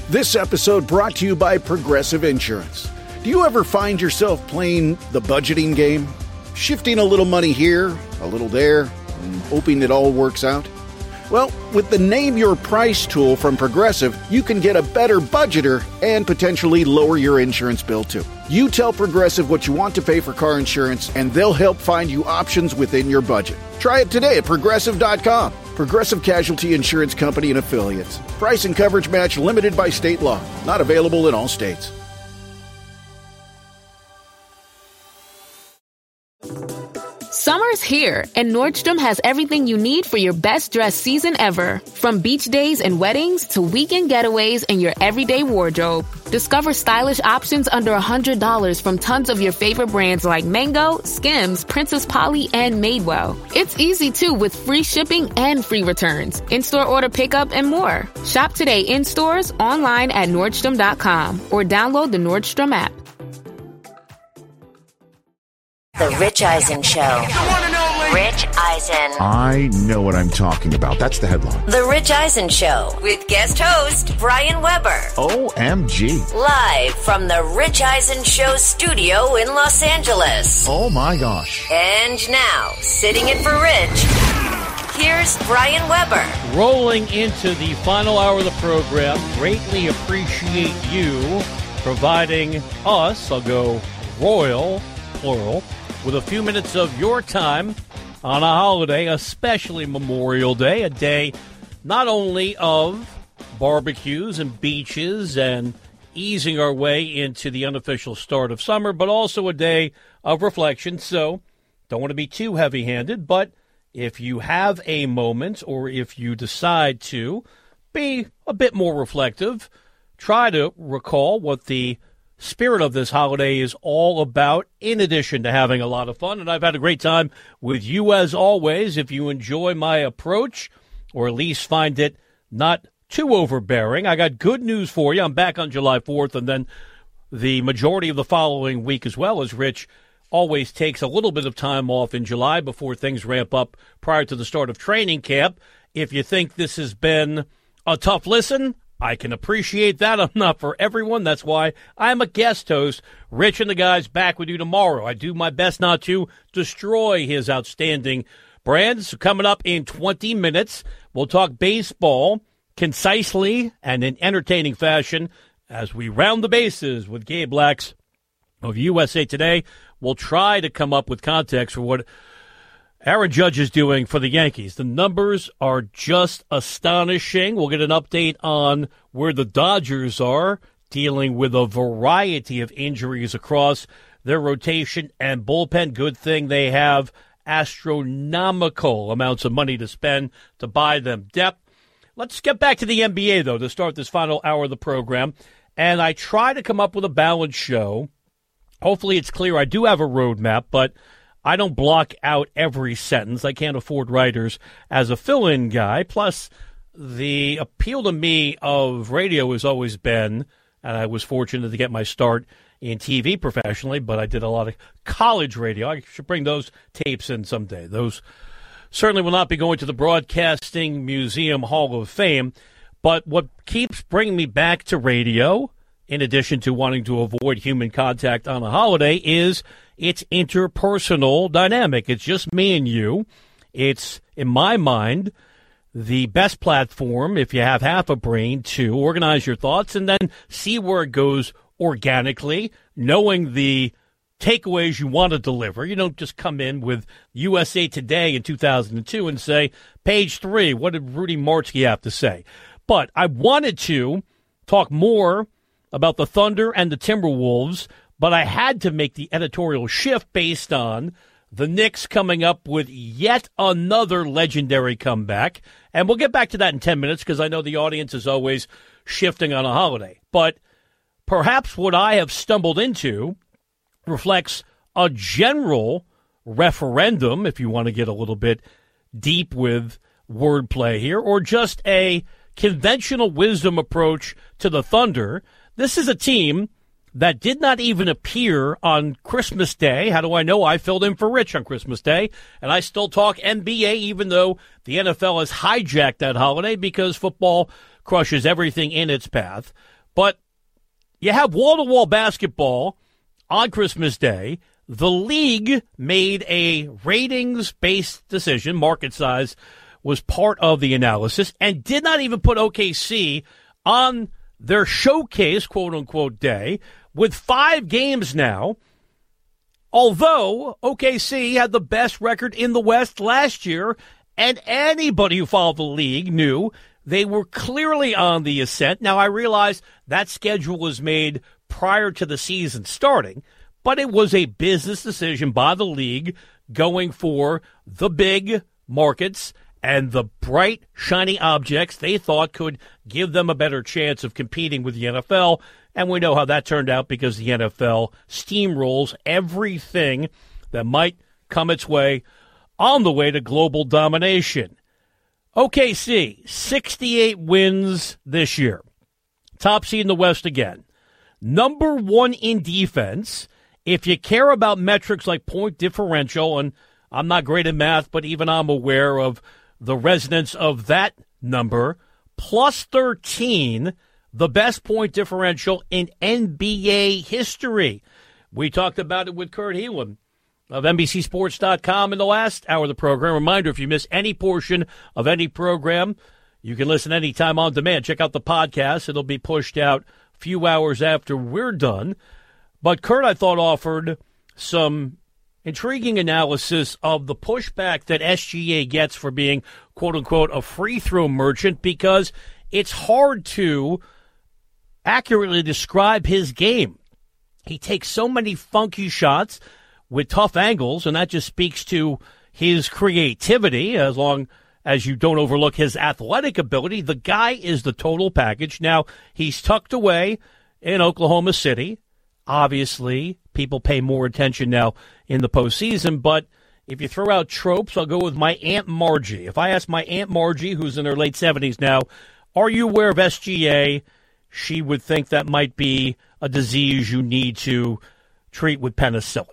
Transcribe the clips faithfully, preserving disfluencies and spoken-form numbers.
This episode brought to you by Progressive Insurance. Do you ever find yourself playing the budgeting game? Shifting a little money here, a little there, and hoping it all works out? Well, with the Name Your Price tool from Progressive, you can get a better budgeter and potentially lower your insurance bill too. You tell Progressive what you want to pay for car insurance, and they'll help find you options within your budget. Try it today at Progressive dot com. Progressive Casualty Insurance Company and Affiliates. Price and coverage match limited by state law. Not available in all states. Summer's here, and Nordstrom has everything you need for your best dress season ever. From beach days and weddings to weekend getaways and your everyday wardrobe. Discover stylish options under one hundred dollars from tons of your favorite brands like Mango, Skims, Princess Polly, and Madewell. It's easy, too, with free shipping and free returns, in-store order pickup, and more. Shop today in stores, online at Nordstrom dot com, or download the Nordstrom app. The Rich Eisen Show. Rich Eisen. I know what I'm talking about. That's the headline. The Rich Eisen Show with guest host Brian Weber. O M G. Live from the Rich Eisen Show studio in Los Angeles. Oh my gosh. And now, sitting in for Rich, here's Brian Weber. Rolling into the final hour of the program. Greatly appreciate you providing us, I'll go royal, plural, with a few minutes of your time on a holiday, especially Memorial Day, a day not only of barbecues and beaches and easing our way into the unofficial start of summer, but also a day of reflection. So don't want to be too heavy-handed, but if you have a moment or if you decide to be a bit more reflective, try to recall what the spirit of this holiday is all about, in addition to having a lot of fun. And I've had a great time with you as always. If you enjoy my approach, or at least find it not too overbearing, I got good news for you. I'm back on July fourth, and then the majority of the following week as well, as Rich always takes a little bit of time off in July before things ramp up prior to the start of training camp. If you think this has been a tough listen, I can appreciate that. I'm not for everyone. That's why I'm a guest host. Rich and the guys back with you tomorrow. I do my best not to destroy his outstanding brand. So coming up in twenty minutes, we'll talk baseball concisely and in entertaining fashion as we round the bases with Gabe Lax of U S A Today. We'll try to come up with context for what Aaron Judge is doing for the Yankees. The numbers are just astonishing. We'll get an update on where the Dodgers are, dealing with a variety of injuries across their rotation and bullpen. Good thing they have astronomical amounts of money to spend to buy them depth. Let's get back to the N B A, though, to start this final hour of the program. And I try to come up with a balanced show. Hopefully it's clear. I do have a roadmap, but I don't block out every sentence. I can't afford writers as a fill-in guy. Plus, the appeal to me of radio has always been, and I was fortunate to get my start in T V professionally, but I did a lot of college radio. I should bring those tapes in someday. Those certainly will not be going to the Broadcasting Museum Hall of Fame. But what keeps bringing me back to radio, in addition to wanting to avoid human contact on a holiday, is its interpersonal dynamic. It's just me and you. It's, in my mind, the best platform, if you have half a brain, to organize your thoughts and then see where it goes organically, knowing the takeaways you want to deliver. You don't just come in with U S A Today in two thousand two and say, page three, what did Rudy Martzke have to say? But I wanted to talk more about the Thunder and the Timberwolves, but I had to make the editorial shift based on the Knicks coming up with yet another legendary comeback. And we'll get back to that in ten minutes because I know the audience is always shifting on a holiday. But perhaps what I have stumbled into reflects a general referendum, if you want to get a little bit deep with wordplay here, or just a conventional wisdom approach to the Thunder. This is a team that did not even appear on Christmas Day. How do I know? I filled in for Rich on Christmas Day, and I still talk N B A even though the N F L has hijacked that holiday because football crushes everything in its path. But you have wall-to-wall basketball on Christmas Day. The league made a ratings-based decision. Market size was part of the analysis and did not even put O K C on their showcase, quote-unquote, day, with five games now. Although O K C had the best record in the West last year, and anybody who followed the league knew they were clearly on the ascent. Now, I realize that schedule was made prior to the season starting, but it was a business decision by the league going for the big markets and the bright, shiny objects they thought could give them a better chance of competing with the N F L. And we know how that turned out because the N F L steamrolls everything that might come its way on the way to global domination. O K C, sixty-eight wins this year. Top seed in the West again. Number one in defense. If you care about metrics like point differential, and I'm not great at math, but even I'm aware of the resonance of that number, plus thirteen, the best point differential in N B A history. We talked about it with Kurt Helin of N B C Sports dot com in the last hour of the program. Reminder, if you miss any portion of any program, you can listen anytime on demand. Check out the podcast. It'll be pushed out a few hours after we're done. But Kurt, I thought, offered some intriguing analysis of the pushback that S G A gets for being, quote-unquote, a free-throw merchant, because it's hard to accurately describe his game. He takes so many funky shots with tough angles, and that just speaks to his creativity, as long as you don't overlook his athletic ability. The guy is the total package. Now, he's tucked away in Oklahoma City. Obviously, people pay more attention now in the postseason, but if you throw out tropes, I'll go with my Aunt Margie. If I ask my Aunt Margie, who's in her late seventies now, are you aware of S G A? She would think that might be a disease you need to treat with penicillin.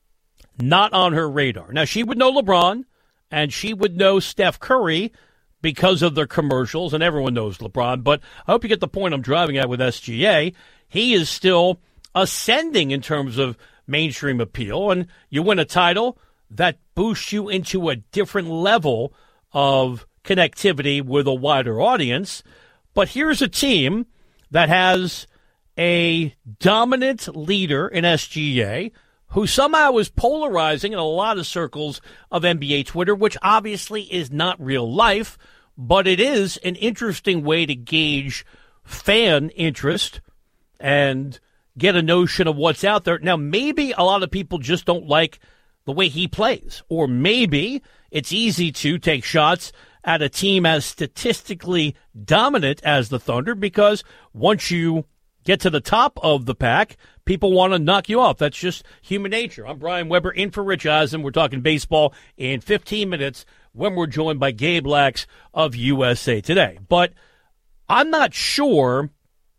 Not on her radar. Now, she would know LeBron, and she would know Steph Curry because of their commercials, and everyone knows LeBron, but I hope you get the point I'm driving at with S G A. He is still ascending in terms of mainstream appeal, and you win a title, that boosts you into a different level of connectivity with a wider audience. But here's a team that has a dominant leader in S G A who somehow is polarizing in a lot of circles of N B A Twitter, which obviously is not real life, but it is an interesting way to gauge fan interest and get a notion of what's out there. Now, maybe a lot of people just don't like the way he plays, or maybe it's easy to take shots at a team as statistically dominant as the Thunder, because once you get to the top of the pack, people want to knock you off. That's just human nature. I'm Brian Weber, in for Rich Eisen. We're talking baseball in fifteen minutes when we're joined by Gabe Lax of U S A Today. But I'm not sure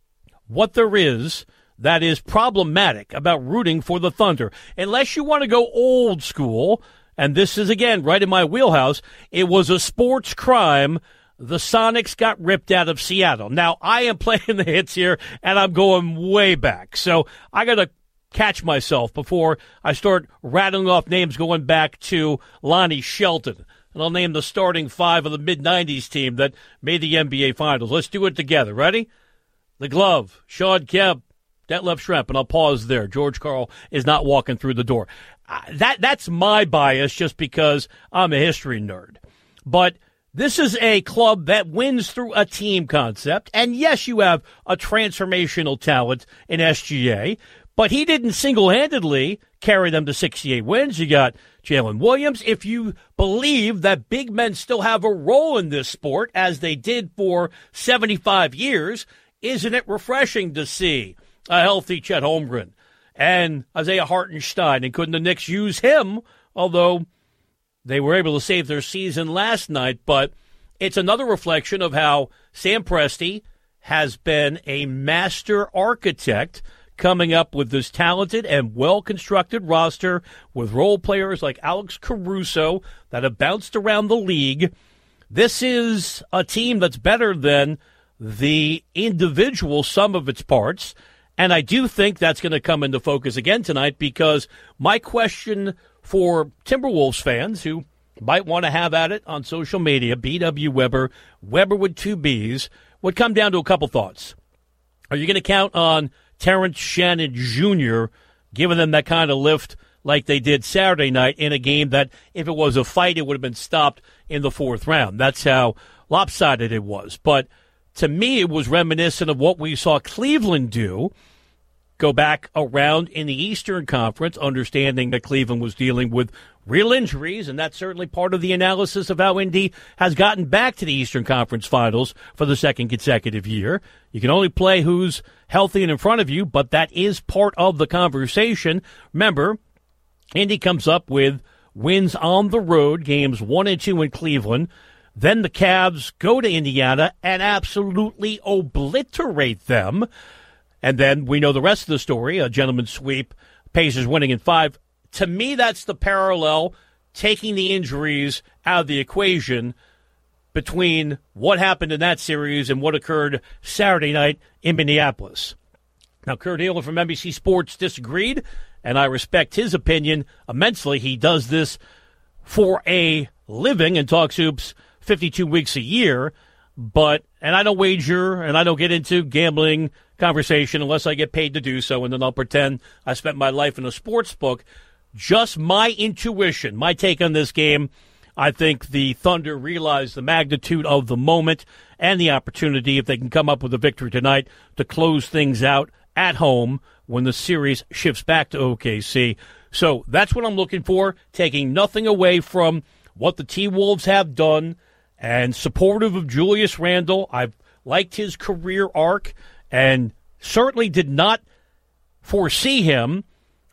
what there is that is problematic about rooting for the Thunder, unless you want to go old school. And this is, again, right in my wheelhouse. It was a sports crime. The Sonics got ripped out of Seattle. Now, I am playing the hits here, and I'm going way back. So I got to catch myself before I start rattling off names going back to Lonnie Shelton. And I'll name the starting five of the mid nineties team that made the N B A Finals. Let's do it together. Ready? The Glove, Shawn Kemp, Detlef Schrempf, and I'll pause there. George Karl is not walking through the door. Uh, that That's my bias, just because I'm a history nerd. But this is a club that wins through a team concept. And yes, you have a transformational talent in S G A, but he didn't single-handedly carry them to sixty-eight wins. You got Jalen Williams. If you believe that big men still have a role in this sport, as they did for seventy-five years, isn't it refreshing to see a healthy Chet Holmgren and Isaiah Hartenstein? And couldn't the Knicks use him, although they were able to save their season last night? But it's another reflection of how Sam Presti has been a master architect, coming up with this talented and well-constructed roster with role players like Alex Caruso that have bounced around the league. This is a team that's better than the individual sum of its parts. And I do think that's going to come into focus again tonight, because my question for Timberwolves fans who might want to have at it on social media, B W Weber, Weber with two B's, would come down to a couple thoughts. Are you going to count on Terrence Shannon Junior giving them that kind of lift like they did Saturday night in a game that, if it was a fight, it would have been stopped in the fourth round? That's how lopsided it was. But to me, it was reminiscent of what we saw Cleveland do. Go back around in the Eastern Conference, understanding that Cleveland was dealing with real injuries, and that's certainly part of the analysis of how Indy has gotten back to the Eastern Conference Finals for the second consecutive year. You can only play who's healthy and in front of you, but that is part of the conversation. Remember, Indy comes up with wins on the road, games one and two in Cleveland. Then the Cavs go to Indiana and absolutely obliterate them. And then we know the rest of the story, a gentleman's sweep, Pacers winning in five. To me, that's the parallel, taking the injuries out of the equation, between what happened in that series and what occurred Saturday night in Minneapolis. Now, Kurt Hiller from N B C Sports disagreed, and I respect his opinion immensely. He does this for a living and talks hoops fifty-two weeks a year. But, and I don't wager, and I don't get into gambling conversation unless I get paid to do so, and then I'll pretend I spent my life in a sports book. Just my intuition, my take on this game, I think the Thunder realized the magnitude of the moment and the opportunity, if they can come up with a victory tonight, to close things out at home when the series shifts back to O K C. So that's what I'm looking for, taking nothing away from what the T-Wolves have done, and supportive of Julius Randle. I've liked his career arc and certainly did not foresee him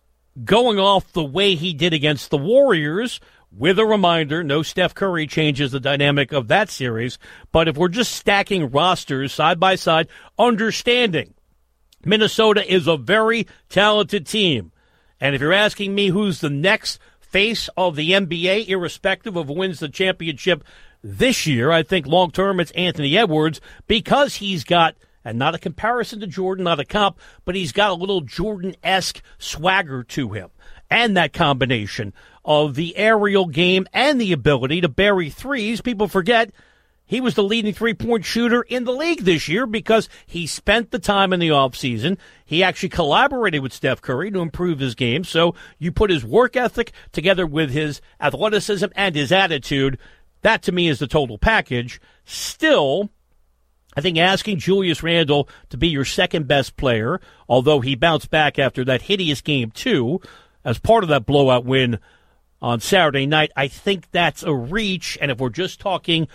going off the way he did against the Warriors, with a reminder, no Steph Curry changes the dynamic of that series. But if we're just stacking rosters side by side, understanding Minnesota is a very talented team. And if you're asking me who's the next face of the N B A, irrespective of who wins the championship this year, I think long-term it's Anthony Edwards, because he's got, and not a comparison to Jordan, not a comp, but he's got a little Jordan-esque swagger to him. And that combination of the aerial game and the ability to bury threes. People forget he was the leading three-point shooter in the league this year because he spent the time in the offseason. He actually collaborated with Steph Curry to improve his game. So you put his work ethic together with his athleticism and his attitude. That, to me, is the total package. Still, I think asking Julius Randle to be your second-best player, although he bounced back after that hideous game two, as part of that blowout win on Saturday night, I think that's a reach. And if we're just talking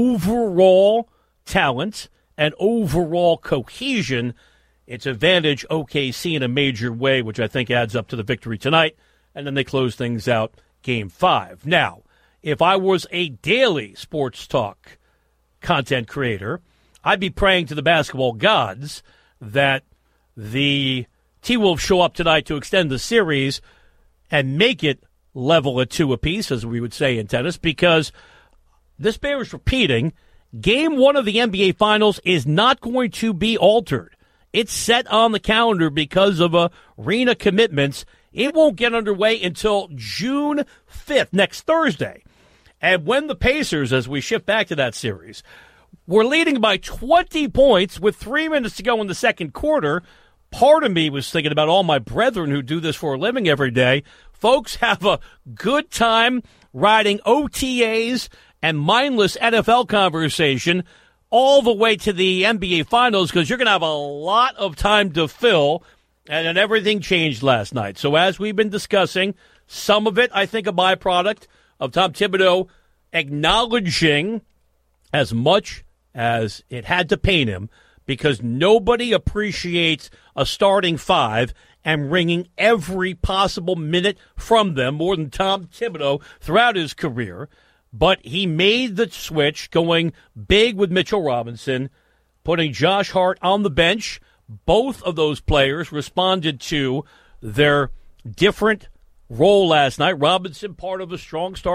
overall talent and overall cohesion, it's advantage O K C in a major way, which I think adds up to the victory tonight. And then they close things out game five. Now, if I was a daily sports talk content creator, I'd be praying to the basketball gods that the T-Wolves show up tonight to extend the series and make it level at two apiece, as we would say in tennis, because this bears repeating. Game one of the N B A Finals is not going to be altered. It's set on the calendar because of uh, arena commitments. It won't get underway until June fifth, next Thursday. And when the Pacers, as we shift back to that series, were leading by twenty points with three minutes to go in the second quarter, part of me was thinking about all my brethren who do this for a living every day. Folks, have a good time riding O T As and mindless N F L conversation all the way to the N B A Finals, because you're going to have a lot of time to fill, and then everything changed last night. So as we've been discussing, some of it, I think, a byproduct of Tom Thibodeau acknowledging, as much as it had to pain him, because nobody appreciates a starting five and wringing every possible minute from them more than Tom Thibodeau throughout his career. But he made the switch, going big with Mitchell Robinson, putting Josh Hart on the bench. Both of those players responded to their different role last night. Robinson, part of a strong start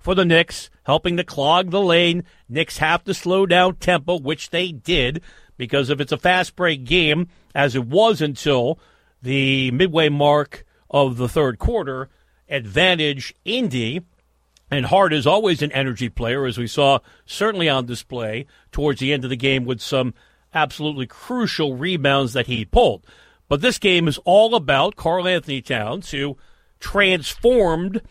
for the Knicks, helping to clog the lane. Knicks have to slow down tempo, which they did, because if it's a fast break game, as it was until the midway mark of the third quarter, advantage Indy. And Hart is always an energy player, as we saw certainly on display towards the end of the game with some absolutely crucial rebounds that he pulled. But this game is all about Karl Anthony Towns, who transformed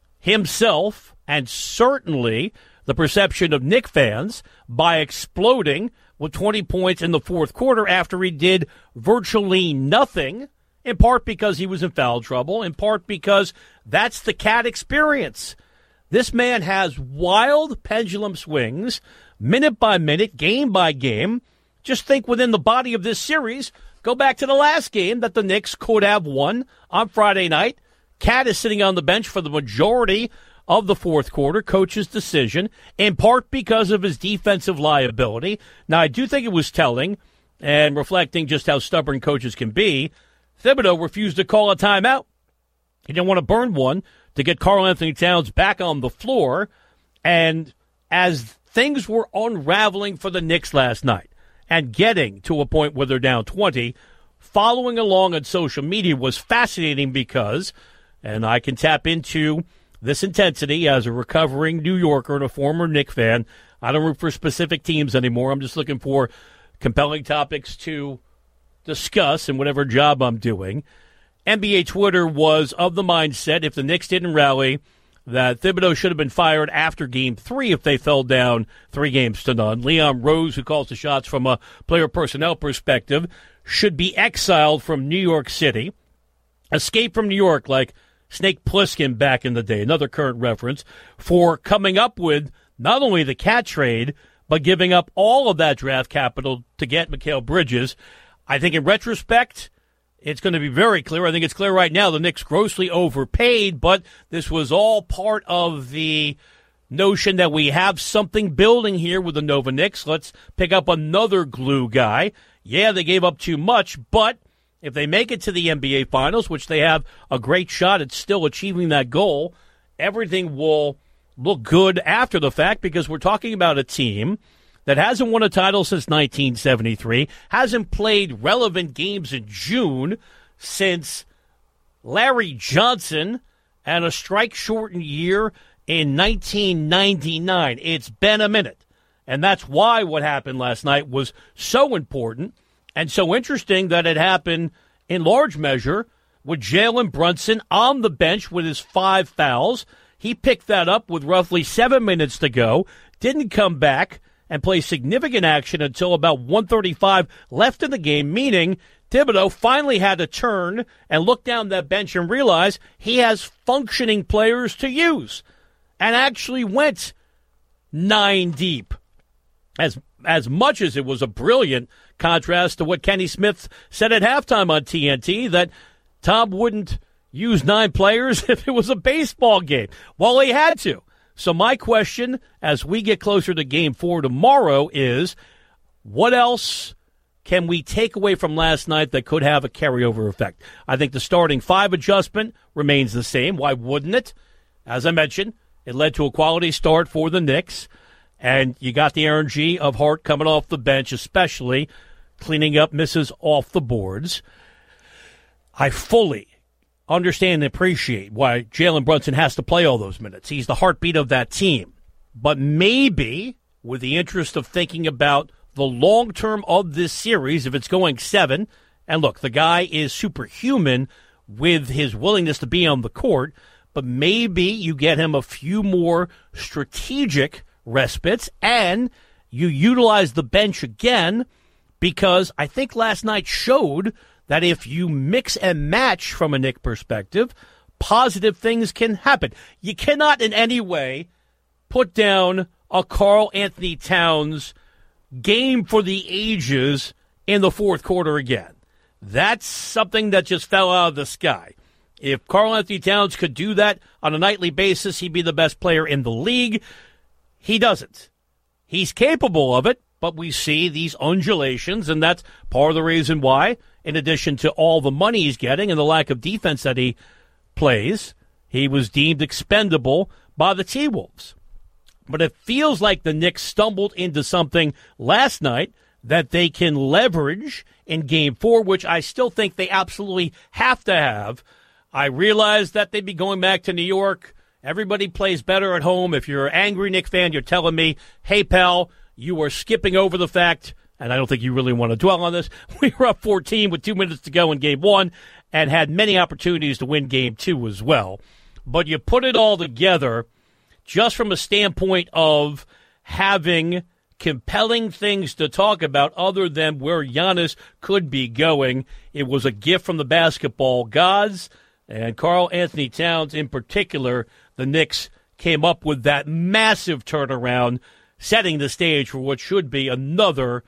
himself and certainly the perception of Knick fans by exploding with twenty points in the fourth quarter after he did virtually nothing, in part because he was in foul trouble, in part because that's the Cat experience. This man has wild pendulum swings, minute by minute, game by game. Just think within the body of this series, go back to the last game that the Knicks could have won on Friday night. Cat is sitting on the bench for the majority of the fourth quarter, coach's decision, in part because of his defensive liability. Now, I do think it was telling and reflecting just how stubborn coaches can be. Thibodeau refused to call a timeout. He didn't want to burn one to get Karl Anthony Towns back on the floor. And as things were unraveling for the Knicks last night and getting to a point where they're down twenty, following along on social media was fascinating because, and I can tap into this intensity as a recovering New Yorker and a former Knicks fan. I don't root for specific teams anymore. I'm just looking for compelling topics to discuss in whatever job I'm doing. N B A Twitter was of the mindset, if the Knicks didn't rally, that Thibodeau should have been fired after Game three if they fell down three games to none. Leon Rose, who calls the shots from a player personnel perspective, should be exiled from New York City. Escape from New York like Snake Plissken back in the day, another current reference, for coming up with not only the Cat trade, but giving up all of that draft capital to get Mikal Bridges. I think in retrospect, it's going to be very clear. I think it's clear right now the Knicks grossly overpaid, but this was all part of the notion that we have something building here with the Nova Knicks. Let's pick up another glue guy. Yeah, they gave up too much, but if they make it to the N B A Finals, which they have a great shot at still achieving that goal, everything will look good after the fact because we're talking about a team that hasn't won a title since nineteen seventy-three, hasn't played relevant games in June since Larry Johnson and a strike-shortened year in nineteen ninety-nine. It's been a minute. And that's why what happened last night was so important and so interesting that it happened in large measure with Jalen Brunson on the bench with his five fouls. He picked that up with roughly seven minutes to go, didn't come back and play significant action until about one thirty-five left in the game, meaning Thibodeau finally had to turn and look down that bench and realize he has functioning players to use and actually went nine deep. As as much as it was a brilliant contrast to what Kenny Smith said at halftime on T N T, that Tom wouldn't use nine players if it was a baseball game. Well, he had to. So my question as we get closer to Game four tomorrow is, what else can we take away from last night that could have a carryover effect? I think the starting five adjustment remains the same. Why wouldn't it? As I mentioned, it led to a quality start for the Knicks. And you got the energy of Hart coming off the bench, especially cleaning up misses off the boards. I fully understand and appreciate why Jalen Brunson has to play all those minutes. He's the heartbeat of that team. But maybe, with the interest of thinking about the long term of this series, if it's going seven, and look, the guy is superhuman with his willingness to be on the court, but maybe you get him a few more strategic respites, and you utilize the bench again, because I think last night showed that if you mix and match from a Knick perspective, positive things can happen. You cannot in any way put down a Karl Anthony Towns game for the ages in the fourth quarter again. That's something that just fell out of the sky. If Karl Anthony Towns could do that on a nightly basis, he'd be the best player in the league. He doesn't. He's capable of it, but we see these undulations, and that's part of the reason why, in addition to all the money he's getting and the lack of defense that he plays, he was deemed expendable by the T-Wolves. But it feels like the Knicks stumbled into something last night that they can leverage in Game four, which I still think they absolutely have to have. I realize that they'd be going back to New York. Everybody plays better at home. If you're an angry Knicks fan, you're telling me, hey, pal, you are skipping over the fact, and I don't think you really want to dwell on this, we were up fourteen with two minutes to go in Game one and had many opportunities to win Game two as well. But you put it all together just from a standpoint of having compelling things to talk about other than where Giannis could be going. It was a gift from the basketball gods, and Karl Anthony Towns in particular. The Knicks came up with that massive turnaround, setting the stage for what should be another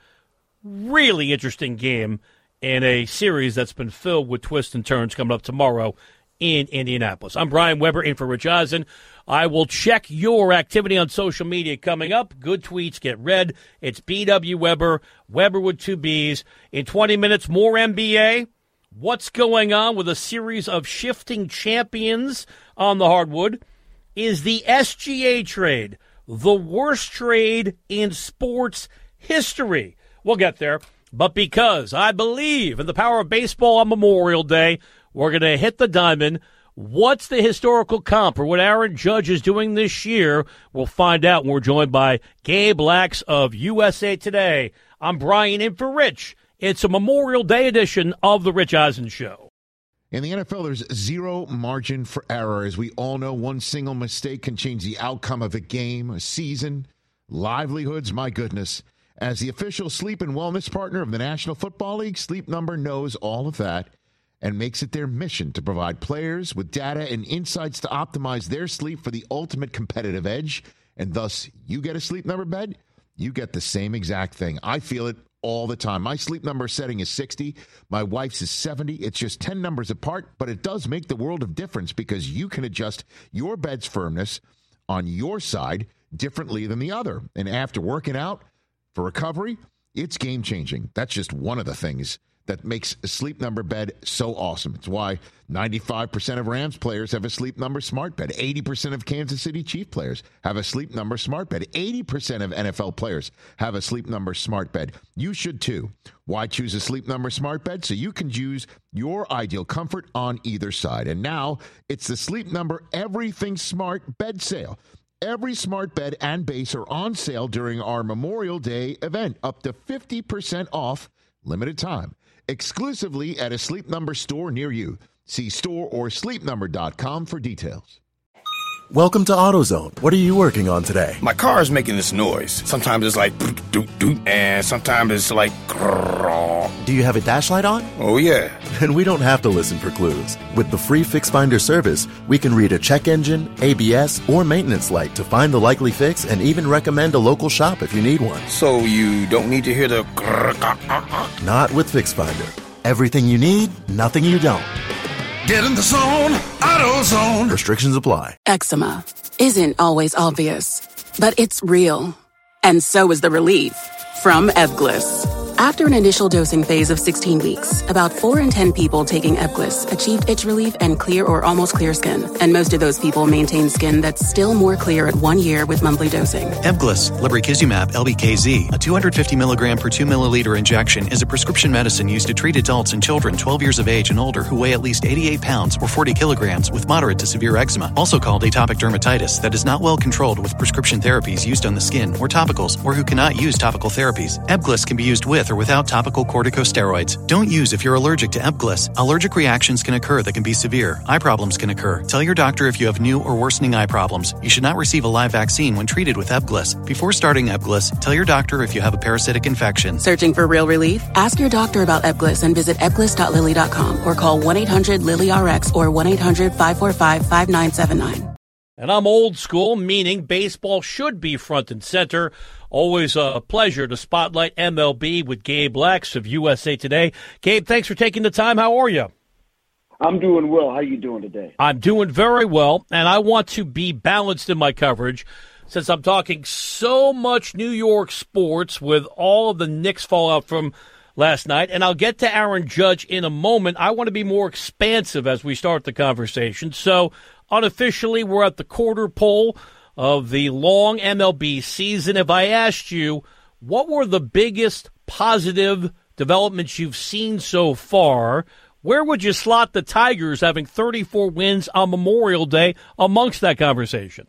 really interesting game in a series that's been filled with twists and turns coming up tomorrow in Indianapolis. I'm Brian Weber in for Rich Eisen. I will check your activity on social media coming up. Good tweets get read. It's B W Weber, Weber with two B's. In twenty minutes, more N B A. What's going on with a series of shifting champions on the hardwood? Is the S G A trade the worst trade in sports history? We'll get there. But because I believe in the power of baseball on Memorial Day, we're going to hit the diamond. What's the historical comp for what Aaron Judge is doing this year? We'll find out when we're joined by Gabe Lax of U S A Today. I'm Brian in for Rich. It's a Memorial Day edition of The Rich Eisen Show. In the N F L, there's zero margin for error. As we all know, one single mistake can change the outcome of a game, a season, livelihoods, my goodness. As the official sleep and wellness partner of the National Football League, Sleep Number knows all of that and makes it their mission to provide players with data and insights to optimize their sleep for the ultimate competitive edge. And thus, you get a Sleep Number bed, you get the same exact thing. I feel it all the time. My Sleep Number setting is sixty. My wife's is seventy. It's just ten numbers apart, but it does make the world of difference because you can adjust your bed's firmness on your side differently than the other. And after working out for recovery, it's game-changing. That's just one of the things that makes a Sleep Number bed so awesome. It's why ninety-five percent of Rams players have a Sleep Number smart bed. eighty percent of Kansas City Chief players have a Sleep Number smart bed. eighty percent of N F L players have a Sleep Number smart bed. You should too. Why choose a Sleep Number smart bed? So you can choose your ideal comfort on either side. And now it's the Sleep Number Everything Smart Bed Sale. Every smart bed and base are on sale during our Memorial Day event, up to fifty percent off, limited time. Exclusively at a Sleep Number store near you. See store or sleep number dot com for details. Welcome to AutoZone. What are you working on today? My car is making this noise. Sometimes it's like doot doot, and sometimes it's like grrr. Do you have a dash light on? Oh yeah. Then we don't have to listen for clues. With the free Fix Finder service, we can read a check engine, A B S, or maintenance light to find the likely fix and even recommend a local shop if you need one. So you don't need to hear the grrr. Not with Fix Finder. Everything you need, nothing you don't. Get in the zone, AutoZone. Restrictions apply. Eczema isn't always obvious, but it's real. And so is the relief from Ebglyss. After an initial dosing phase of sixteen weeks, about four in ten people taking Ebglyss achieved itch relief and clear or almost clear skin. And most of those people maintain skin that's still more clear at one year with monthly dosing. Ebglyss, lebrikizumab L B K Z, a two hundred fifty milligram per two milliliter injection, is a prescription medicine used to treat adults and children twelve years of age and older who weigh at least eighty-eight pounds or forty kilograms with moderate to severe eczema, also called atopic dermatitis, that is not well controlled with prescription therapies used on the skin or topicals, or who cannot use topical therapies. Ebglyss can be used with or without topical corticosteroids. Don't use if you're allergic to Ebglyss. Allergic reactions can occur that can be severe. Eye problems can occur. Tell your doctor if you have new or worsening eye problems. You should not receive a live vaccine when treated with Ebglyss. Before starting Ebglyss, tell your doctor if you have a parasitic infection. Searching for real relief? Ask your doctor about Ebglyss and visit ebglyss dot lilly dot com or call one eight hundred lily R X or one eight hundred five four five five nine seven nine. And I'm old school, meaning baseball should be front and center. Always a pleasure to spotlight M L B with Gabe Lax of U S A Today. Gabe, thanks for taking the time. How are you? I'm doing well. How are you doing today? I'm doing very well, and I want to be balanced in my coverage since I'm talking so much New York sports with all of the Knicks fallout from last night. And I'll get to Aaron Judge in a moment. I want to be more expansive as we start the conversation. So unofficially, we're at the quarter pole of the long M L B season. If I asked you, what were the biggest positive developments you've seen so far, where would you slot the Tigers having thirty-four wins on Memorial Day amongst that conversation?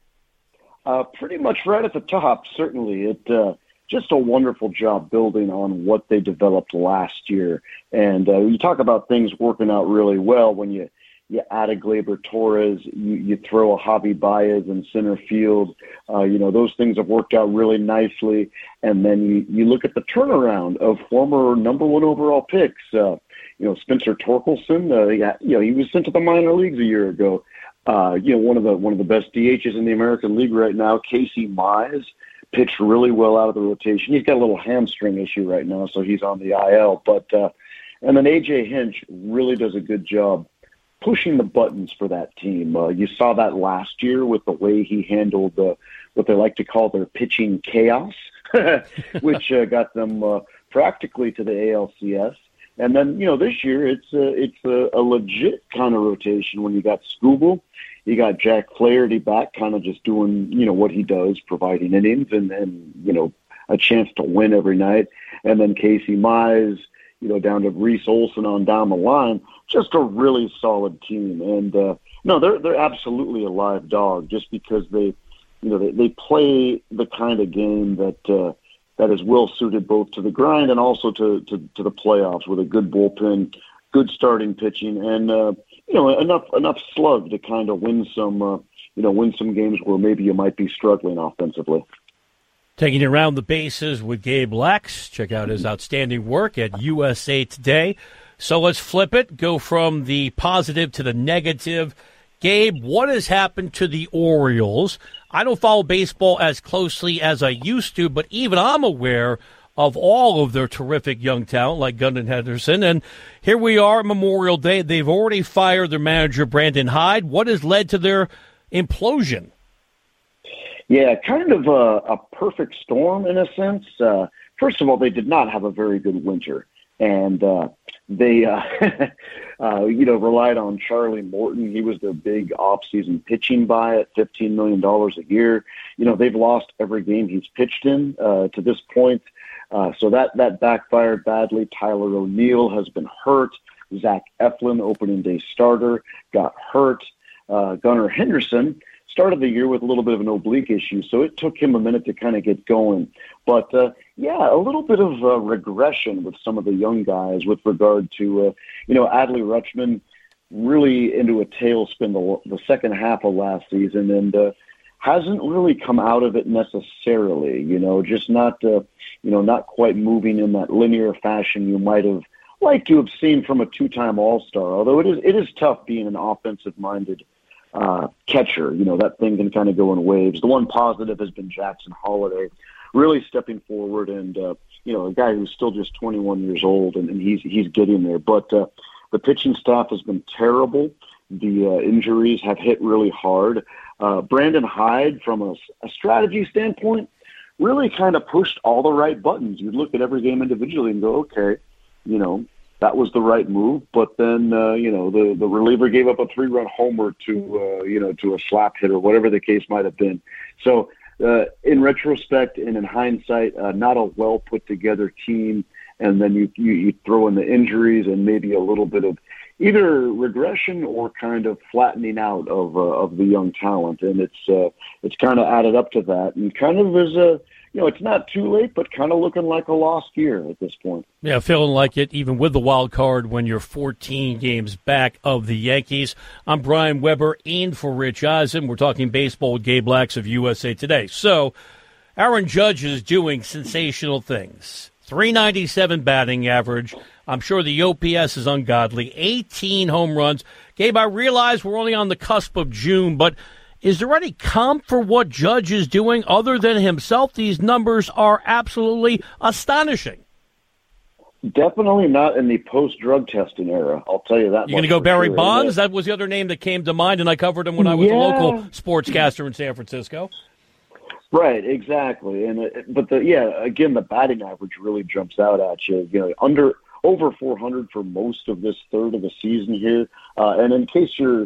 Uh, pretty much right at the top, certainly. It uh, just a wonderful job building on what they developed last year. And uh, you talk about things working out really well when you You add a Gleyber Torres, you, you throw a Javi Baez in center field. Uh, you know, those things have worked out really nicely. And then you, you look at the turnaround of former number one overall picks. Uh, you know, Spencer Torkelson, uh, yeah, you know, he was sent to the minor leagues a year ago. Uh, you know, one of the one of the best D Hs in the American League right now, Casey Mize, pitched really well out of the rotation. He's got a little hamstring issue right now, so he's on the I L. But uh, and then A J Hinch really does a good job pushing the buttons for that team. Uh, you saw that last year with the way he handled uh, what they like to call their pitching chaos, which uh, got them uh, practically to the A L C S. And then, you know, this year it's a, it's a, a legit kind of rotation when you got Skubal, you got Jack Flaherty back kind of just doing, you know, what he does, providing innings and, and, you know, a chance to win every night. And then Casey Mize, you know, down to Reese Olson on down the line, just a really solid team. And, uh, no, they're, they're absolutely a live dog just because they, you know, they, they play the kind of game that, uh, that is well suited both to the grind and also to, to, to the playoffs with a good bullpen, good starting pitching, and, uh, you know, enough, enough slug to kind of win some, uh, you know, win some games where maybe you might be struggling offensively. Taking you around the bases with Gabe Lax. Check out his outstanding work at U S A Today. So let's flip it, go from the positive to the negative. Gabe, what has happened to the Orioles? I don't follow baseball as closely as I used to, but even I'm aware of all of their terrific young talent like Gunnar Henderson. And here we are, Memorial Day. They've already fired their manager, Brandon Hyde. What has led to their implosion? Yeah, kind of a, a perfect storm in a sense. Uh, first of all, they did not have a very good winter. And uh, they, uh, uh, you know, relied on Charlie Morton. He was their big off-season pitching buy at fifteen million dollars a year. You know, they've lost every game he's pitched in uh, to this point. Uh, so that, that backfired badly. Tyler O'Neill has been hurt. Zach Eflin, opening day starter, got hurt. Uh, Gunnar Henderson started the year with a little bit of an oblique issue, so it took him a minute to kind of get going. But, uh, yeah, a little bit of uh, regression with some of the young guys with regard to, uh, you know, Adley Rutschman really into a tailspin the, the second half of last season and uh, hasn't really come out of it necessarily, you know, just not, uh, you know, not quite moving in that linear fashion you might have liked to have seen from a two-time All-Star, although it is it is tough being an offensive-minded Uh, catcher. You know, that thing can kind of go in waves. The one positive has been Jackson Holliday really stepping forward and, uh, you know, a guy who's still just twenty-one years old, and, and he's he's getting there. But uh, the pitching staff has been terrible. The uh, injuries have hit really hard. Uh, Brandon Hyde, from a, a strategy standpoint, really kind of pushed all the right buttons. You'd look at every game individually and go, okay, you know, that was the right move, but then, uh, you know, the, the reliever gave up a three-run homer to, uh, you know, to a slap hit or whatever the case might have been. So uh, in retrospect and in hindsight, uh, not a well-put-together team, and then you, you, you throw in the injuries and maybe a little bit of either regression or kind of flattening out of uh, of the young talent, and it's uh, it's kind of added up to that, and kind of is a, you know, it's not too late, but kind of looking like a lost year at this point. Yeah, feeling like it, even with the wild card when you're fourteen games back of the Yankees. I'm Brian Weber, in for Rich Eisen. We're talking baseball with Gabe Lax of U S A Today. So, Aaron Judge is doing sensational things. three ninety-seven batting average. I'm sure the O P S is ungodly. eighteen home runs. Gabe, I realize we're only on the cusp of June, but is there any comp for what Judge is doing other than himself? These numbers are absolutely astonishing. Definitely not in the post-drug testing era. I'll tell you that. You're going to go Barry sure. Bonds? That was the other name that came to mind, and I covered him when I was yeah. a local sportscaster in San Francisco. Right, exactly. And uh, but the yeah, again, the batting average really jumps out at you. You know, under over four hundred for most of this third of the season here. Uh, and in case you're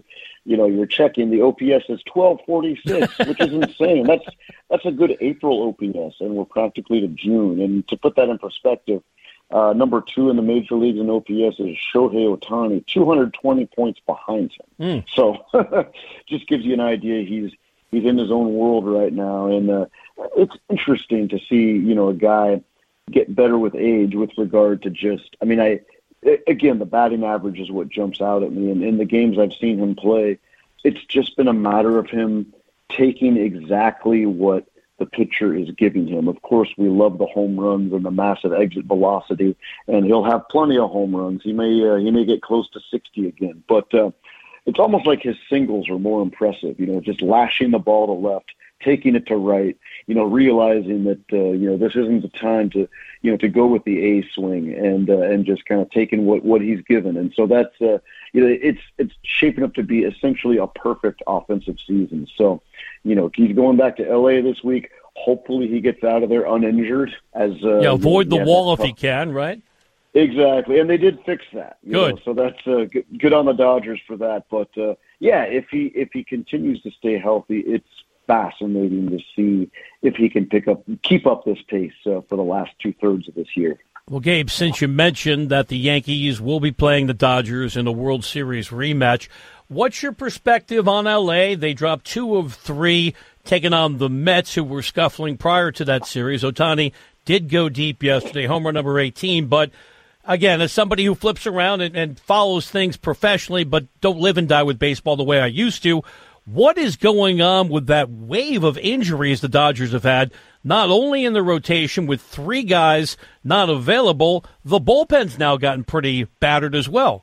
you know, you're checking, the O P S is twelve forty-six, which is insane. That's that's a good April O P S, and we're practically to June. And to put that in perspective, uh, number two in the major leagues in O P S is Shohei Ohtani, two hundred twenty points behind him. Mm. So just gives you an idea. He's he's in his own world right now, and uh, it's interesting to see, you know, a guy get better with age with regard to just, I mean, I. Again, the batting average is what jumps out at me. And in the games I've seen him play, it's just been a matter of him taking exactly what the pitcher is giving him. Of course, we love the home runs and the massive exit velocity, and he'll have plenty of home runs. He may uh, he may get close to sixty again. But uh, it's almost like his singles are more impressive, you know, just lashing the ball to left, taking it to right, you know, realizing that, uh, you know, this isn't the time to, you know, to go with the A swing and uh, and just kind of taking what, what he's given. And so that's, uh, you know, it's it's shaping up to be essentially a perfect offensive season. So, you know, he's going back to L A this week. Hopefully he gets out of there uninjured. As uh, Yeah, avoid the yeah, wall if he can, right? Exactly, and they did fix that. You good. Know, so that's uh, good, good on the Dodgers for that. But, uh, yeah, if he if he continues to stay healthy, it's fascinating to see if he can pick up, keep up this pace uh, for the last two thirds of this year. Well, Gabe, since you mentioned that the Yankees will be playing the Dodgers in a World Series rematch, what's your perspective on L A? They dropped two of three, taking on the Mets, who were scuffling prior to that series. Ohtani did go deep yesterday, home run number eighteen, but again, as somebody who flips around and, and follows things professionally but don't live and die with baseball the way I used to, what is going on with that wave of injuries the Dodgers have had, not only in the rotation with three guys not available, the bullpen's now gotten pretty battered as well.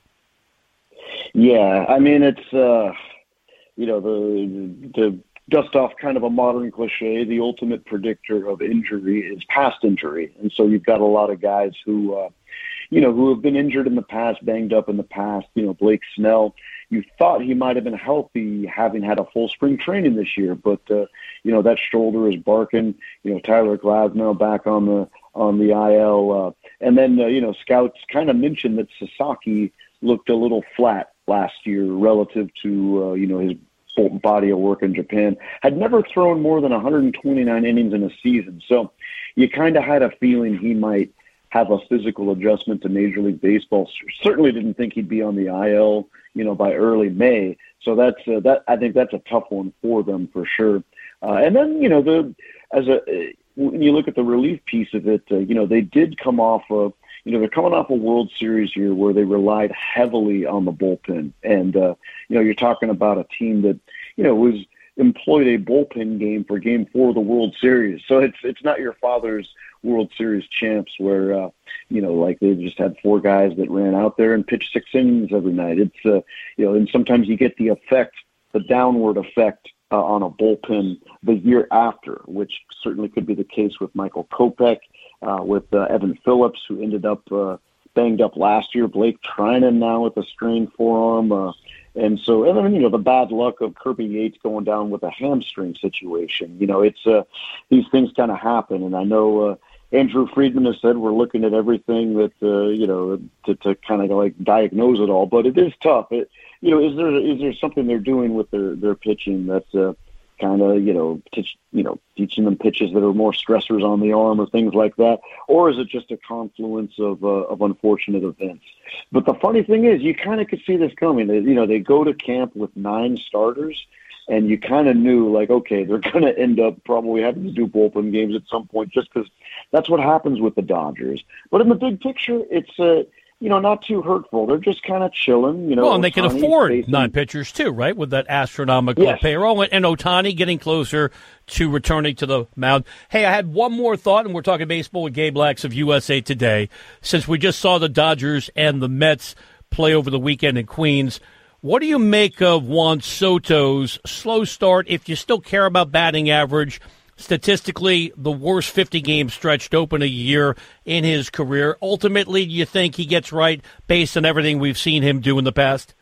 Yeah, I mean, it's, uh, you know, the, the dust off kind of a modern cliche, the ultimate predictor of injury is past injury. And so you've got a lot of guys who, uh, you know, who have been injured in the past, banged up in the past. You know, Blake Snell, you thought he might have been healthy having had a full spring training this year, but, uh, you know, that shoulder is barking. You know, Tyler Glasnow back on the on the I L. Uh, and then, uh, you know, scouts kind of mentioned that Sasaki looked a little flat last year relative to, uh, you know, his body of work in Japan. Had never thrown more than one hundred twenty-nine innings in a season. So you kind of had a feeling he might have a physical adjustment to Major League Baseball. Certainly didn't think he'd be on the I L, you know, by early May. So that's uh, that. I think that's a tough one for them for sure. Uh, and then, you know, the as a when you look at the relief piece of it, uh, you know, they did come off of, you know, they're coming off a World Series year where they relied heavily on the bullpen. And, uh, you know, you're talking about a team that, you know, was employed a bullpen game for game four of the World Series. So it's it's not your father's World Series champs where, uh, you know, like they just had four guys that ran out there and pitched six innings every night. It's, uh, you know, and sometimes you get the effect, the downward effect uh, on a bullpen the year after, which certainly could be the case with Michael Kopech, uh, with uh, Evan Phillips, who ended up uh, banged up last year, Blake Trinan now with a strained forearm. Uh, and so, and then, you know, the bad luck of Kirby Yates going down with a hamstring situation. You know, it's uh, these things kind of happen. And I know uh, Andrew Friedman has said we're looking at everything that, uh, you know, to, to kind of like diagnose it all. But it is tough. It, you know, is there is there something they're doing with their, their pitching that's uh, kind of, you know, teach, you know, teaching them pitches that are more stressors on the arm or things like that? Or is it just a confluence of uh, of unfortunate events? But the funny thing is, you kind of could see this coming. They, you know, they go to camp with nine starters, and you kind of knew, like, okay, they're going to end up probably having to do bullpen games at some point just because that's what happens with the Dodgers. But in the big picture, it's uh, you know, not too hurtful. They're just kind of chilling. You know, well, and they can Ohtani's afford facing... nine pitchers too, right? With that astronomical yes. payroll, and Ohtani getting closer to returning to the mound. Hey, I had one more thought, and we're talking baseball with Gabe Lax of U S A Today. Since we just saw the Dodgers and the Mets play over the weekend in Queens, what do you make of Juan Soto's slow start? If you still care about batting average, statistically, the worst fifty-game stretch to open a year in his career. Ultimately, do you think he gets right based on everything we've seen him do in the past?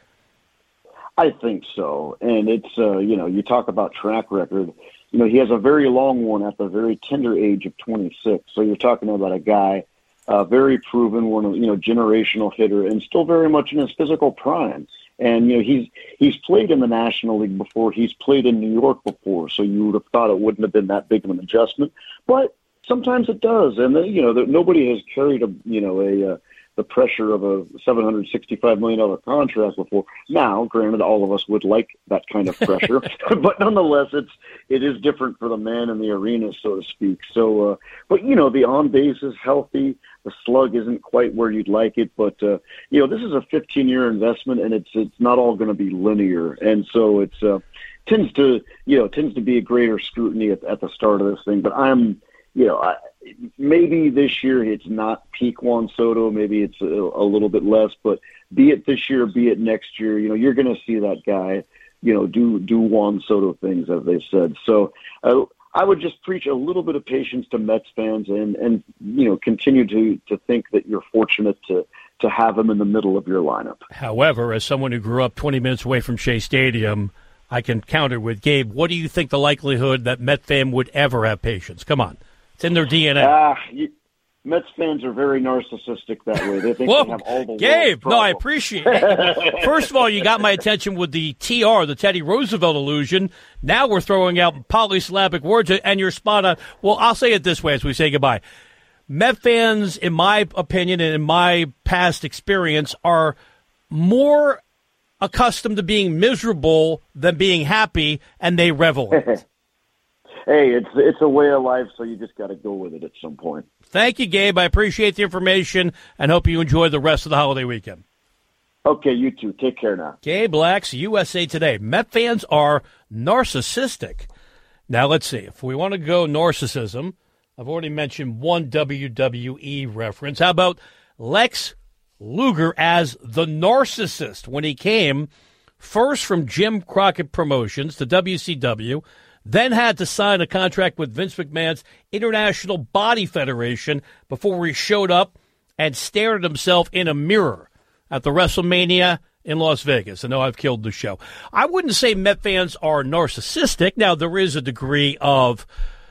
I think so. And it's, uh, you know, you talk about track record. You know, he has a very long one at the very tender age of twenty-six. So you're talking about a guy, uh, very proven, one, you know, generational hitter, and still very much in his physical prime. And, you know, he's he's played in the National League before. He's played in New York before. So you would have thought it wouldn't have been that big of an adjustment. But sometimes it does. And, the, you know, the, nobody has carried, a you know, a uh, the pressure of a seven hundred sixty-five million dollars contract before. Now, granted, all of us would like that kind of pressure. But nonetheless, it's it is different for the man in the arena, so to speak. So, uh, but, you know, the on-base is healthy. The slug isn't quite where you'd like it, but uh, you know, this is a fifteen-year investment, and it's it's not all going to be linear, and so it's uh, tends to you know tends to be a greater scrutiny at, at the start of this thing. But I'm you know I, maybe this year it's not peak Juan Soto, maybe it's a, a little bit less, but be it this year, be it next year, you know, you're going to see that guy, you know, do do Juan Soto things, as they said. So. Uh, I would just preach a little bit of patience to Mets fans and, and you know, continue to, to think that you're fortunate to, to have him in the middle of your lineup. However, as someone who grew up twenty minutes away from Shea Stadium, I can counter with Gabe. What do you think the likelihood that Met fan would ever have patience? Come on. It's in their D N A. Ah, you, Mets fans are very narcissistic that way. They think Whoa, they have all the Gabe, no, I appreciate it. First of all, you got my attention with the T R, the Teddy Roosevelt illusion. Now we're throwing out polysyllabic words, and you're spot on. Well, I'll say it this way as we say goodbye. Met fans, in my opinion and in my past experience, are more accustomed to being miserable than being happy, and they revel in it. Hey, it's it's a way of life, so you just got to go with it at some point. Thank you, Gabe. I appreciate the information and hope you enjoy the rest of the holiday weekend. Okay, you too. Take care now. Gabe Lax, U S A Today. Met fans are narcissistic. Now, let's see. If we want to go narcissism, I've already mentioned one W W E reference. How about Lex Luger as the narcissist when he came first from Jim Crockett Promotions to W C W, then had to sign a contract with Vince McMahon's International Body Federation before he showed up and stared at himself in a mirror at the WrestleMania in Las Vegas. I know I've killed the show. I wouldn't say Met fans are narcissistic. Now, there is a degree of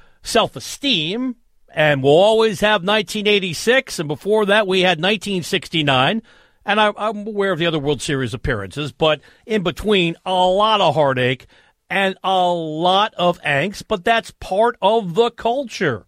self-esteem, and we'll always have nineteen eighty-six, and before that we had nineteen sixty-nine, and I, I'm aware of the other World Series appearances, but in between, a lot of heartache and a lot of angst, but that's part of the culture.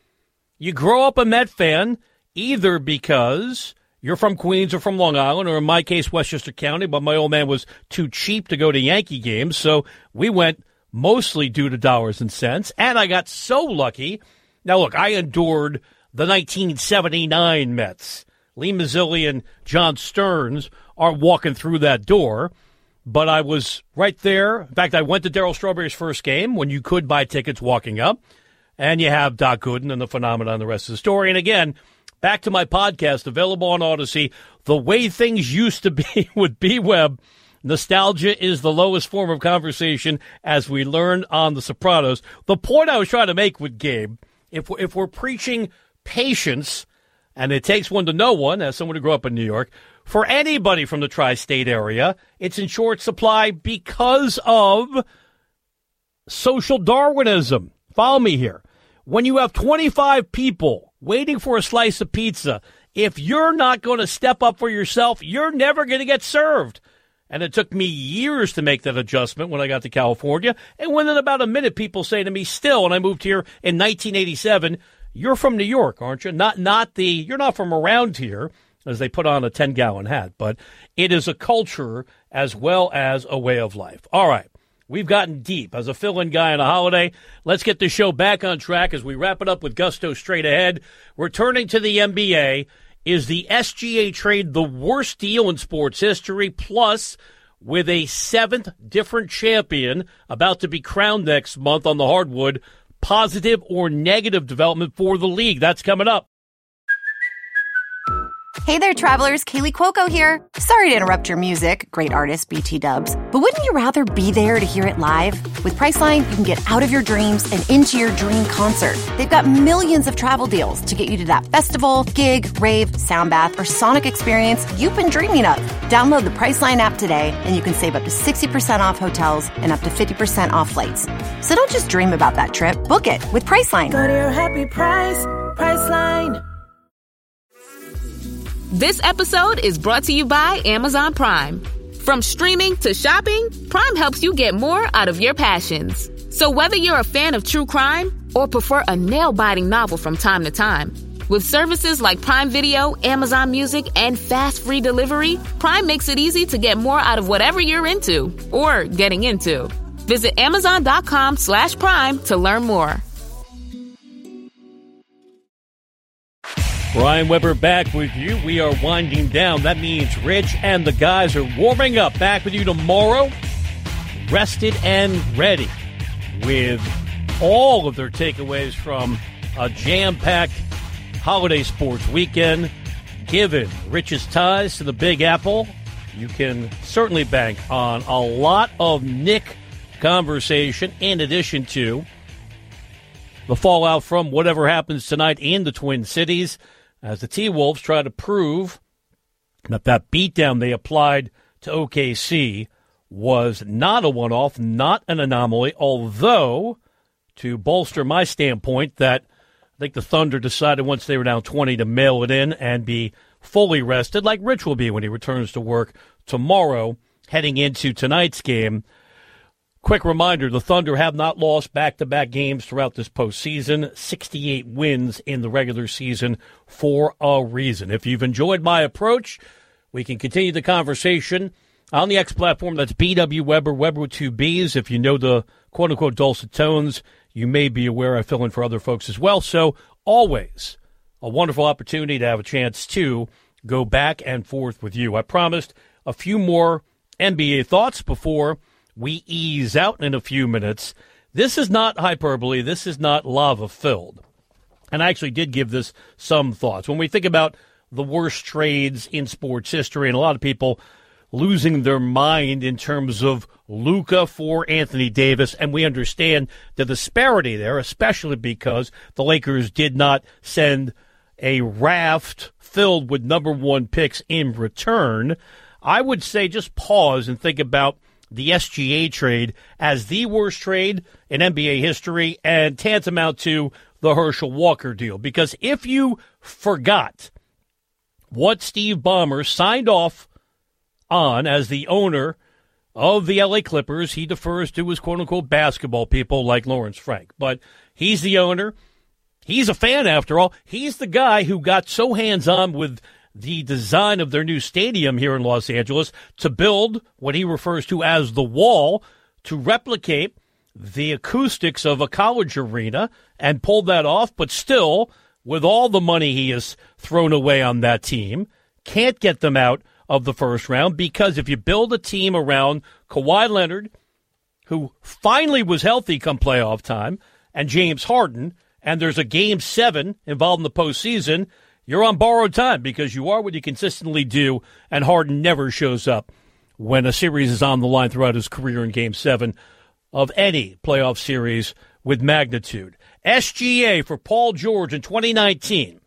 You grow up a Met fan either because you're from Queens or from Long Island, or in my case, Westchester County, but my old man was too cheap to go to Yankee games, so we went mostly due to dollars and cents, and I got so lucky. Now, look, I endured the nineteen seventy-nine Mets. Lee Mazzilli and John Stearns are walking through that door. But I was right there. In fact, I went to Darryl Strawberry's first game when you could buy tickets walking up. And you have Doc Gooden and the phenomenon and the rest of the story. And again, back to my podcast, available on Odyssey, The Way Things Used to Be with B-Web. Nostalgia is the lowest form of conversation, as we learned on The Sopranos. The point I was trying to make with Gabe, if we're, if we're preaching patience, and it takes one to know one, as someone who grew up in New York, for anybody from the tri-state area, it's in short supply because of social Darwinism. Follow me here. When you have twenty-five people waiting for a slice of pizza, if you're not going to step up for yourself, you're never going to get served. And it took me years to make that adjustment when I got to California. And within about a minute, people say to me still, when I moved here in nineteen eighty-seven, you're from New York, aren't you? Not, not the, you're not from around here, as they put on a ten-gallon hat, but it is a culture as well as a way of life. All right, we've gotten deep. As a fill-in guy on a holiday, let's get the show back on track as we wrap it up with gusto straight ahead. Returning to the N B A, is the S G A trade the worst deal in sports history? Plus, with a seventh different champion about to be crowned next month on the hardwood, positive or negative development for the league? That's coming up. Hey there, travelers. Kaylee Cuoco here. Sorry to interrupt your music, great artist B T Dubs, but wouldn't you rather be there to hear it live? With Priceline, you can get out of your dreams and into your dream concert. They've got millions of travel deals to get you to that festival, gig, rave, sound bath, or sonic experience you've been dreaming of. Download the Priceline app today, and you can save up to sixty percent off hotels and up to fifty percent off flights. So don't just dream about that trip. Book it with Priceline. Go to your happy price, Priceline. This episode is brought to you by Amazon Prime. From streaming to shopping, Prime helps you get more out of your passions. So whether you're a fan of true crime or prefer a nail-biting novel from time to time, with services like Prime Video, Amazon Music, and fast free delivery, Prime makes it easy to get more out of whatever you're into or getting into. Visit amazon.com slash prime to learn more. Brian Weber back with you. We are winding down. That means Rich and the guys are warming up. Back with you tomorrow, rested and ready with all of their takeaways from a jam-packed holiday sports weekend. Given Rich's ties to the Big Apple, you can certainly bank on a lot of Nick conversation in addition to the fallout from whatever happens tonight in the Twin Cities as the T-Wolves try to prove that that beatdown they applied to O K C was not a one-off, not an anomaly, although to bolster my standpoint that I think the Thunder decided once they were down twenty to mail it in and be fully rested, like Rich will be when he returns to work tomorrow, heading into tonight's game. Quick reminder, the Thunder have not lost back-to-back games throughout this postseason, sixty-eight wins in the regular season for a reason. If you've enjoyed my approach, we can continue the conversation on the X platform. That's B W Weber, Weber with two B's. If you know the quote-unquote dulcet tones, you may be aware I fill in for other folks as well. So always a wonderful opportunity to have a chance to go back and forth with you. I promised a few more N B A thoughts before we ease out in a few minutes. This is not hyperbole. This is not lava-filled. And I actually did give this some thoughts. When we think about the worst trades in sports history, and a lot of people losing their mind in terms of Luka for Anthony Davis, and we understand the disparity there, especially because the Lakers did not send a raft filled with number one picks in return. I would say just pause and think about the S G A trade as the worst trade in N B A history and tantamount to the Herschel Walker deal. Because if you forgot what Steve Ballmer signed off on as the owner of the L A Clippers, he defers to his quote-unquote basketball people like Lawrence Frank. But he's the owner. He's a fan, after all. He's the guy who got so hands-on with the design of their new stadium here in Los Angeles to build what he refers to as the wall to replicate the acoustics of a college arena and pulled that off, but still, with all the money he has thrown away on that team, can't get them out of the first round because if you build a team around Kawhi Leonard, who finally was healthy come playoff time, and James Harden, and there's a game seven involved in the postseason, you're on borrowed time because you are what you consistently do, and Harden never shows up when a series is on the line throughout his career in Game seven of any playoff series with magnitude. S G A for Paul George in twenty nineteen,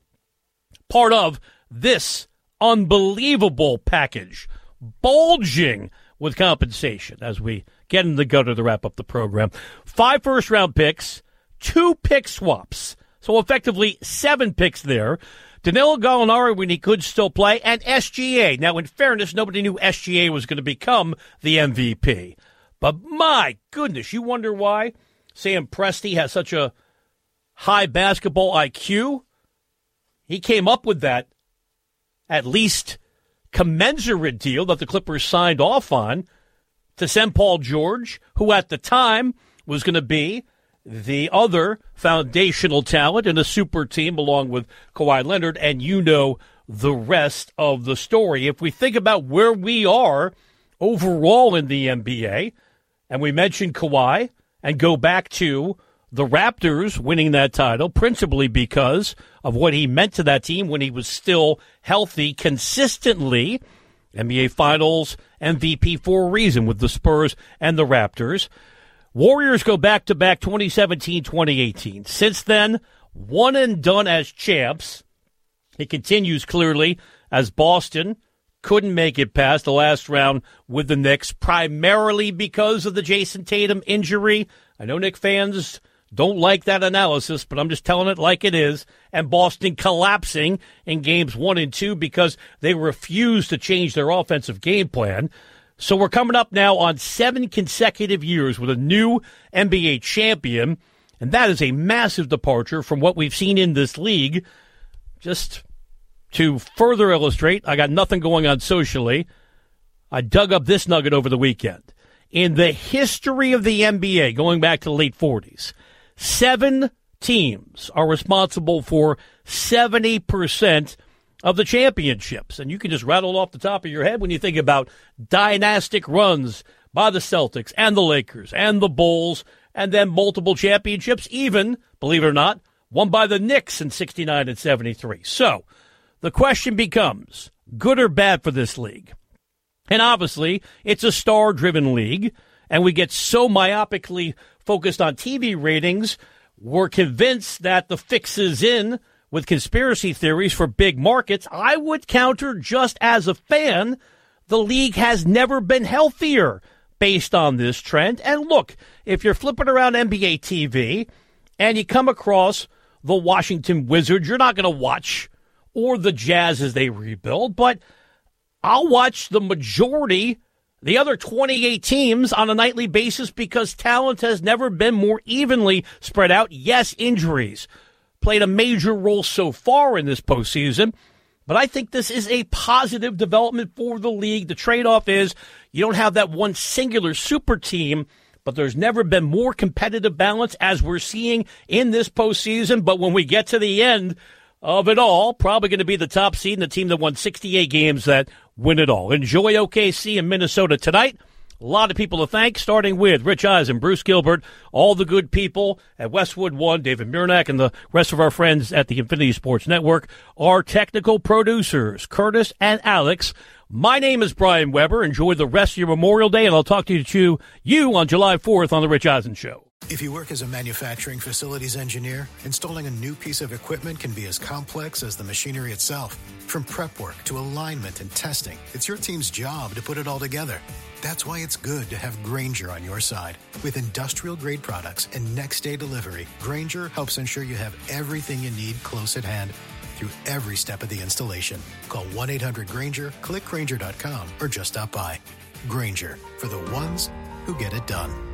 part of this unbelievable package, bulging with compensation as we get in the gutter to wrap up the program. Five first-round picks, two pick swaps, so effectively seven picks there. Danilo Gallinari when he could still play, and S G A. Now, in fairness, nobody knew S G A was going to become the M V P. But my goodness, you wonder why Sam Presti has such a high basketball I Q? He came up with that at least commensurate deal that the Clippers signed off on to send Paul George, who at the time was going to be the other foundational talent in a super team along with Kawhi Leonard, and you know the rest of the story. If we think about where we are overall in the N B A, and we mentioned Kawhi, and go back to the Raptors winning that title, principally because of what he meant to that team when he was still healthy consistently, N B A Finals M V P for a reason with the Spurs and the Raptors. Warriors go back-to-back twenty seventeen twenty eighteen. Since then, one and done as champs. It continues clearly as Boston couldn't make it past the last round with the Knicks, primarily because of the Jason Tatum injury. I know Knicks fans don't like that analysis, but I'm just telling it like it is. And Boston collapsing in games one and two because they refused to change their offensive game plan. So we're coming up now on seven consecutive years with a new N B A champion, and that is a massive departure from what we've seen in this league. Just to further illustrate, I got nothing going on socially. I dug up this nugget over the weekend. In the history of the N B A, going back to the late forties, seven teams are responsible for seventy percent of the championships. And you can just rattle off the top of your head when you think about dynastic runs by the Celtics and the Lakers and the Bulls, and then multiple championships, even, believe it or not, won by the Knicks in sixty-nine and seventy-three. So the question becomes, good or bad for this league? And obviously, it's a star-driven league, and we get so myopically focused on T V ratings, we're convinced that the fix is in with conspiracy theories for big markets. I would counter, just as a fan, the league has never been healthier based on this trend. And look, if you're flipping around N B A T V and you come across the Washington Wizards, you're not going to watch, or the Jazz as they rebuild, but I'll watch the majority, the other twenty-eight teams on a nightly basis, because talent has never been more evenly spread out. Yes, injuries played a major role so far in this postseason, but I think this is a positive development for the league. The trade-off is you don't have that one singular super team, but there's never been more competitive balance as we're seeing in this postseason. But when we get to the end of it all, probably going to be the top seed and the team that won sixty-eight games that win it all. Enjoy O K C in Minnesota tonight. A lot of people to thank, starting with Rich Eisen, Bruce Gilbert, all the good people at Westwood One, David Murnack, and the rest of our friends at the Infinity Sports Network, our technical producers, Curtis and Alex. My name is Brian Weber. Enjoy the rest of your Memorial Day, and I'll talk to you, to you on July fourth on The Rich Eisen Show. If you work as a manufacturing facilities engineer, installing a new piece of equipment can be as complex as the machinery itself. From prep work to alignment and testing, it's your team's job to put it all together. That's why it's good to have Grainger on your side. With industrial-grade products and next-day delivery, Grainger helps ensure you have everything you need close at hand through every step of the installation. Call one eight hundred Grainger, click Grainger dot com, or just stop by. Grainger, for the ones who get it done.